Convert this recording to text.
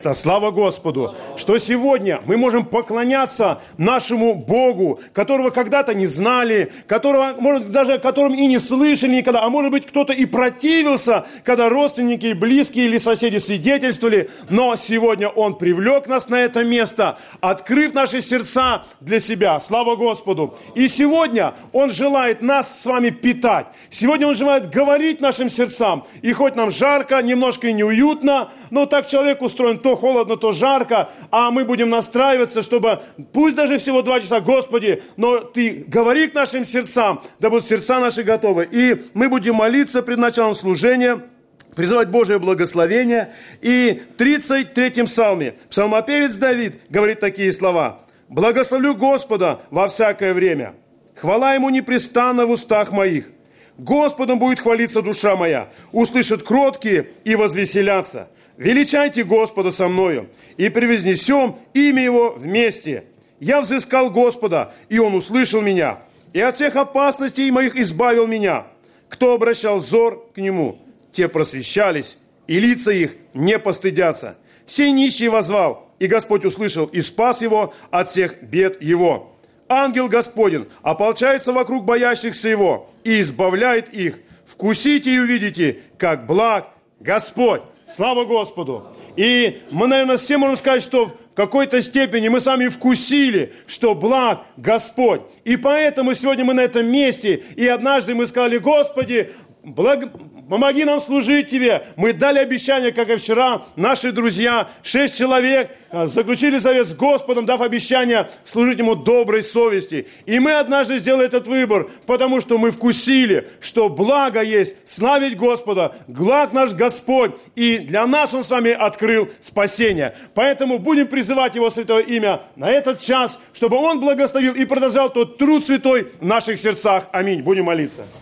Слава Господу, что сегодня мы можем поклоняться нашему Богу, которого когда-то не знали, которого, может, даже о котором и не слышали никогда, а может быть, кто-то и противился, когда родственники, близкие или соседи свидетельствовали, но сегодня Он привлек нас на это место, открыв наши сердца для себя. Слава Господу! И сегодня Он желает нас с вами питать. Сегодня Он желает говорить нашим сердцам. И хоть нам жарко, немножко и неуютно, но так человек устроен, то холодно, то жарко, а мы будем настраиваться, чтобы, пусть даже всего 2 часа, Господи, но Ты говори к нашим сердцам, да будут сердца наши готовы. И мы будем молиться пред началом служения, призывать Божие благословение. И в 33-м псалме псалмопевец Давид говорит такие слова. «Благословлю Господа во всякое время, хвала Ему непрестанно в устах моих. Господом будет хвалиться душа моя, услышат кроткие и возвеселятся. Величайте Господа со мною, и превознесем имя Его вместе. Я взыскал Господа, и Он услышал меня, и от всех опасностей моих избавил меня. Кто обращал взор к Нему, те просвещались, и лица их не постыдятся. Сей нищий воззвал, и Господь услышал, и спас его от всех бед его. Ангел Господень ополчается вокруг боящихся Его, и избавляет их. Вкусите и увидите, как благ Господь». Слава Господу! И мы, наверное, все можем сказать, что в какой-то степени мы сами вкусили, что благ Господь. И поэтому сегодня мы на этом месте. И однажды мы сказали: Господи, помоги нам служить Тебе. Мы дали обещание, как и вчера, наши друзья, 6 человек, заключили завет с Господом, дав обещание служить Ему доброй совести. И мы однажды сделали этот выбор, потому что мы вкусили, что благо есть славить Господа, благ наш Господь, и для нас Он с вами открыл спасение. Поэтому будем призывать Его святое имя на этот час, чтобы Он благословил и продолжал тот труд святой в наших сердцах. Аминь. Будем молиться.